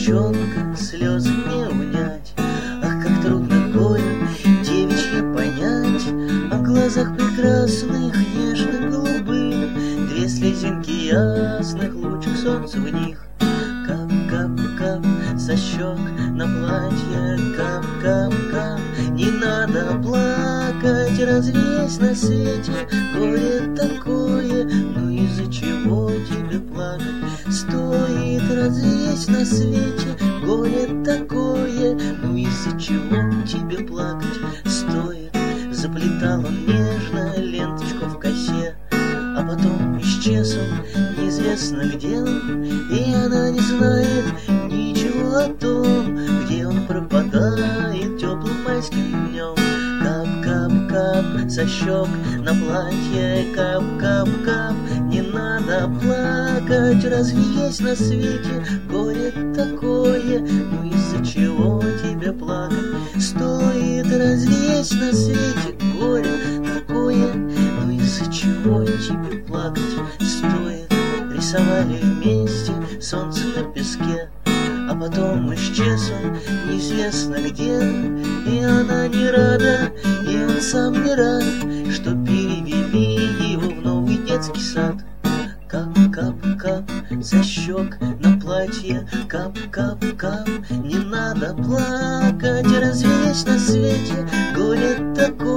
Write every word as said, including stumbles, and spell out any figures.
девчонка, слезы не унять. Ах, как трудно горе девичье понять. А в глазах прекрасных, нежно-голубых две слезинки ясных, лучик солнца в них. Кап-кап-кап со щек на платье, кап-кап-кап. Не надо плакать, разве есть на свете горе такое? Ну из-за чего тебе плакать стоит? Разве есть на свете горе такое? Ну из-за чего тебе плакать стоит? Заплетал он нежно ленточку в косе, а потом исчез он неизвестно где он, и она не знает ничего о том, где он пропадает теплым майским днем. Кап-кап-кап со щек на платье, кап-кап-кап. Не надо плакать, разве есть на свете горе такое? Ну из-за чего тебе плакать стоит? Разве есть на свете горе такое? Ну из-за чего тебе плакать стоит? Рисовали вместе солнце на песке, а потом исчез он неизвестно где, и она не рада, и он сам не рад, что перевели его в новый детский сад. Кап-кап-кап со щек на платье, кап-кап-кап. Не надо плакать, разве есть на свете горе такое?